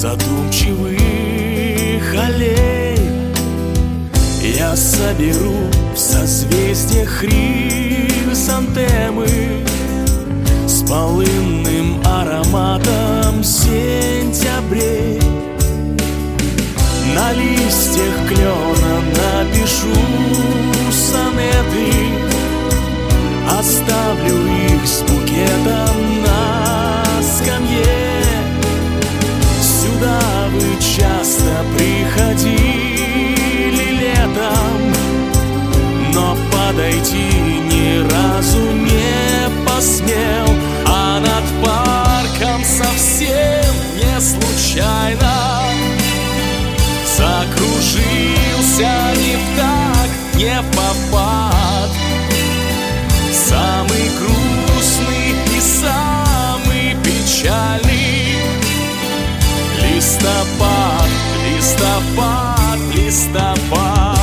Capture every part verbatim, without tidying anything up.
задумчивых аллей я соберу в созвездиях хризантемы с полынным ароматом сентябрей. На листьях клена напишу сонеты, оставлю их с букетом на скамье. Сюда вы часто приходили летом, но подойти ни разу не посмел. А над парком совсем не случайно закружился не в такт, не в попад самый грустный и самый печальный листопад, листопад, листопад.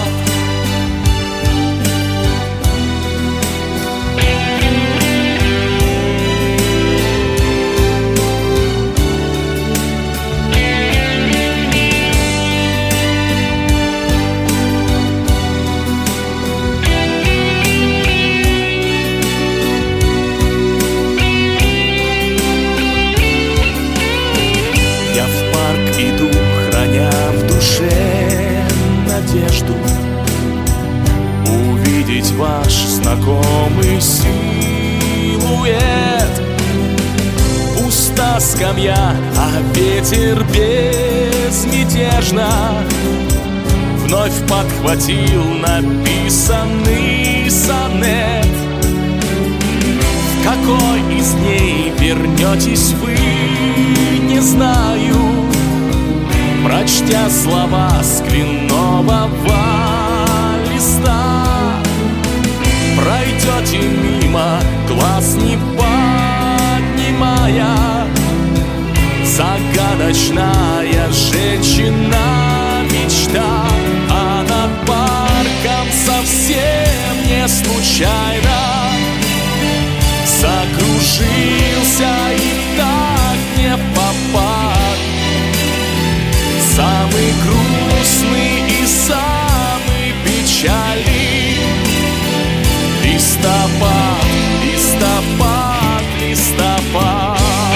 Иду, храня в душе надежду увидеть ваш знакомый силуэт. Пуста скамья, а ветер безмятежно вновь подхватил написанный сонет. В какой из дней вернетесь вы, не знаю, прочтя слова с кленового листа. Пройдете мимо, глаз не поднимая, загадочная женщина-мечта. А над парком совсем не случайно закружился и так не попад самый грустный и самый печальный листопад, листопад, листопад.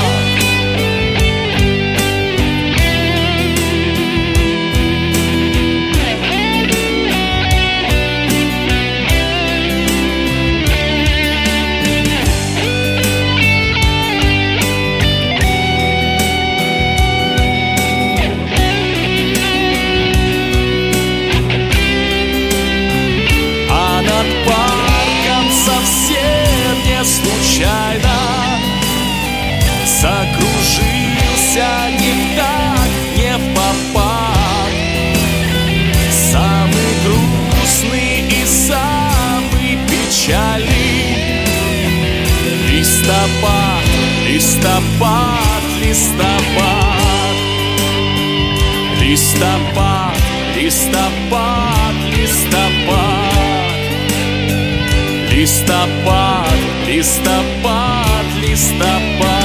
Случайно закружился не в такт, не в попад самый грустный и самый печальный листопад, листопад, листопад, листопад, листопад, листопад, листопад, листопад, листопад.